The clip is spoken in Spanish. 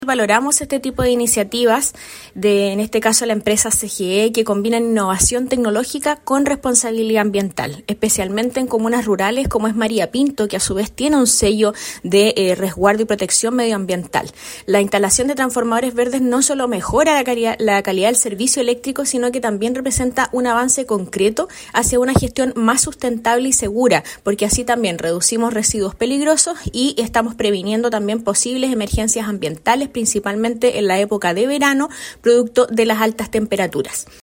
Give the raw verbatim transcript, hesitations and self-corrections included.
Valoramos este tipo de iniciativas de, en este caso, la empresa C G E, que combinan innovación tecnológica con responsabilidad ambiental, especialmente en comunas rurales como es María Pinto, que a su vez tiene un sello de eh, resguardo y protección medioambiental. La instalación de transformadores verdes no solo mejora la calidad, la calidad del servicio eléctrico, sino que también representa un avance concreto hacia una gestión más sustentable y segura, porque así también reducimos residuos peligrosos y estamos previniendo también posibles emergencias ambientales, principalmente en la época de verano, producto de las altas temperaturas.